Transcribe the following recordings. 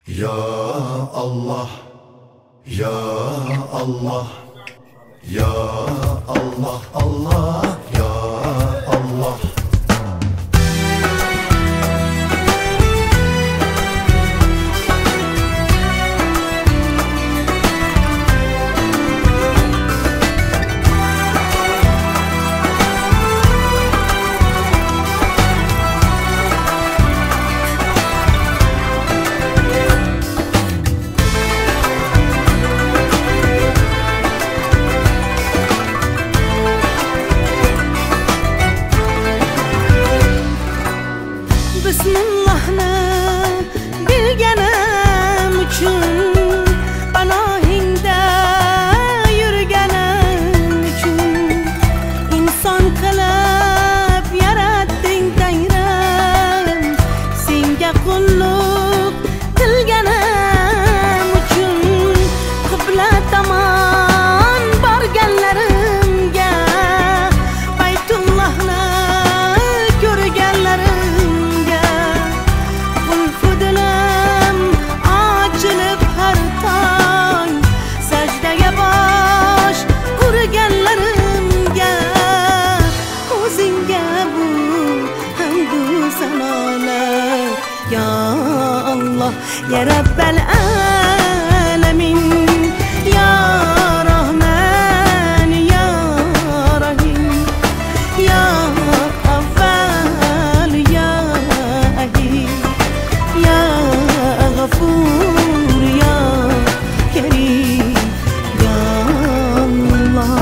Ya Allah, Ya Allah, Ya Allah, Allah, Ya Allah. Bismillahni bilganim uchun, panohingda yurganim uchun, inson qilib yaratding Tangrim, senga qulluq qilganim uchun, qibla tomon borganlarimga, Baytullahni ko'rganlarim Ya Allah, Ya Rabbal Alamin, Ya Rahman, Ya Rahim, Ya Awwal, Ya Ahid, Ya Ghafur, Ya Karim, Ya Allah.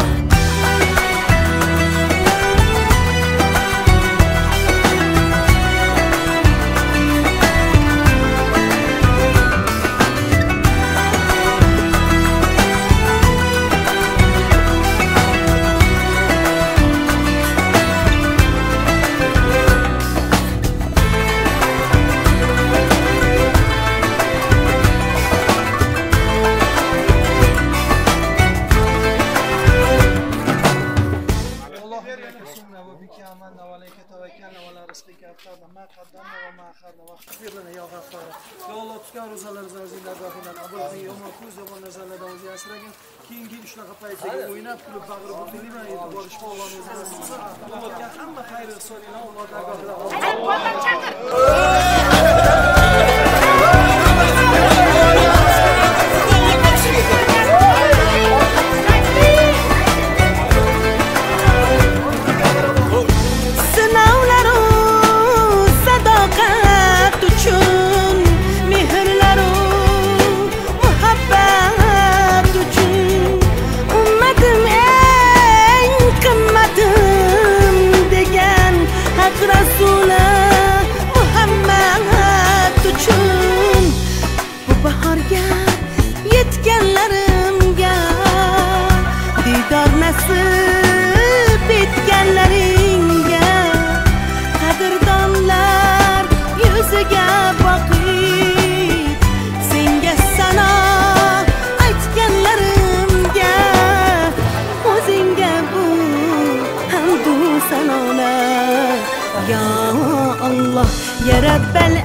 وبك آمنا وعليك توكلنا وعلى رزقك أبطلنا ما قدمنا وما أخرنا واغفر لنا يا غفار يا الله tutgan ro'zalarimizni dargohidan qabul qil yomon ko'z yomon nazarlardan o'zi asragin keyingi shunaqa paytlarga o'ynab kulib bag'ri bo'tiliman endi borishga Allohning o'zi nasib qilsin bo'layotgan hamma xayr ihsonini Alloh yetganlarimga diydor nasib etganlaringga qadrdonlar yuziga boqib senga sano aytganlarimga o'zingga bu hamdu sanolar Ya Allah Ya Rabbal